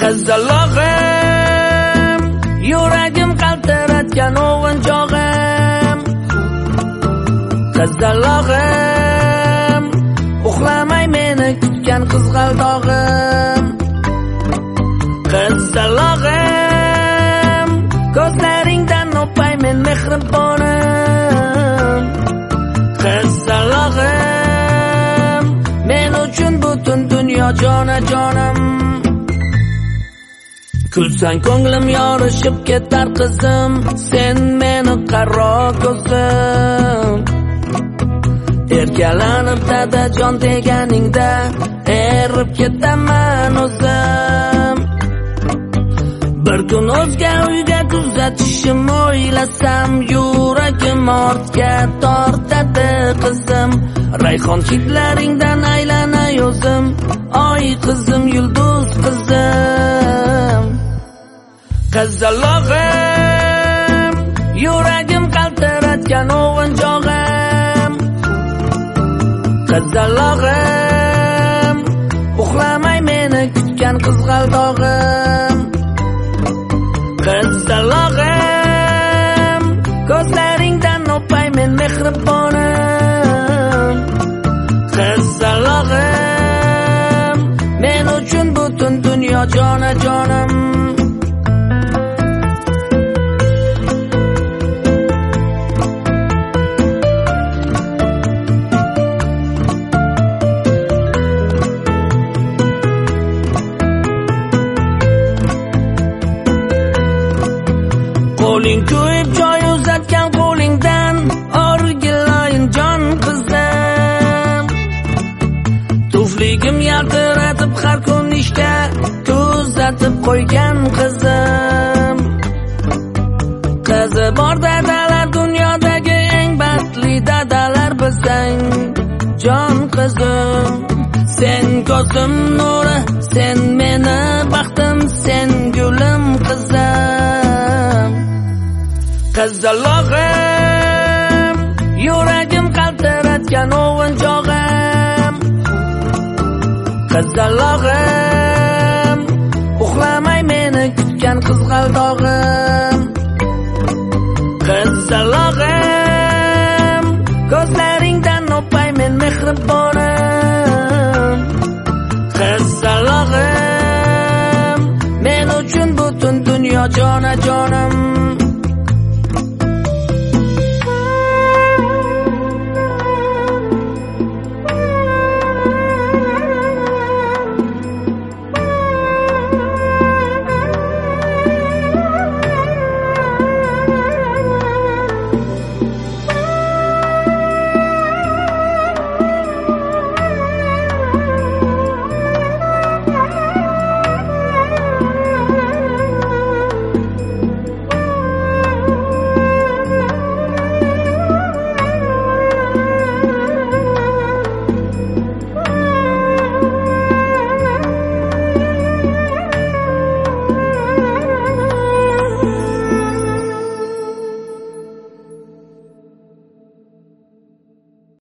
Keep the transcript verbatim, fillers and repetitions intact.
qizalog'im, yuragim qaltiratgan o'g'inchog'im. Qizalog'im, uxlamay meni kutgan qizg'aldog'im. Qizalog'im, ko'zlaringdan o'pay men mehribonim. Qizalog'im, men uchun butun dunyo jonajonim. Kulsang ko'nglim yorishib ketar qizim, sen meni qaro ko'zim. Erkalanib dadajon deganingda erib ketaman o'zim. Bir kun o'zga uyga kuzatishim o'ylasam, yuragim ortga tortadi qizim. Rayhon hidlaringdan aylanay o'zim, oy qizim, yulduz qizim. Qizalog'im, yuragim qaltiratgan o'g'inchog'im. Qizalog'im, uxlamay meni kutgan qizg'aldog'im. Qizalog'im, ko'zlaringdan o'pay men mehribonim. Qizalog'im, men uchun butun dunyo jonajonim. Qo'ling ko'yib joy uzatgan qo'lingdan o'rgilayin jon qizim. Tufligim yaltiratib har kun ishga kuzatib qo'ygan qizim. Qizi bor dadalar dunyodagi eng baxtli dadalar bizning jon qizim. Sen ko'zim nuri, sen meni baxtim, sen gulim qizim. Qizalog'im, yuragim qaltiratgan o'g'inchog'im. Qizalog'im, uxlamay meni kutgan qizg'aldog'im. Qizalog'im, ko'zlaringdan o'pay men mehribonim. Qizalog'im, men uchun butun dunyo jonajonim.